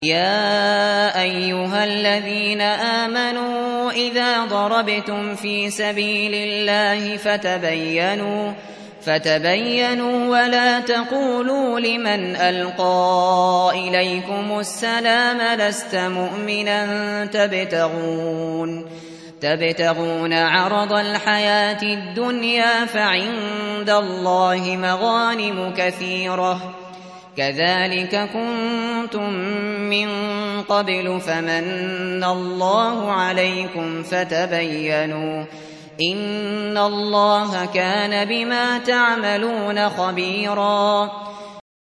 يا أيها الذين آمنوا إذا ضربتم في سبيل الله فتبينوا ولا تقولوا لمن ألقى إليكم السلام لست مؤمنا تبتغون عرض الحياة الدنيا فعند الله مغانم كثيرة كذلك كنتم من قبل فمن الله عليكم فتبينوا إن الله كان بما تعملون خبيرا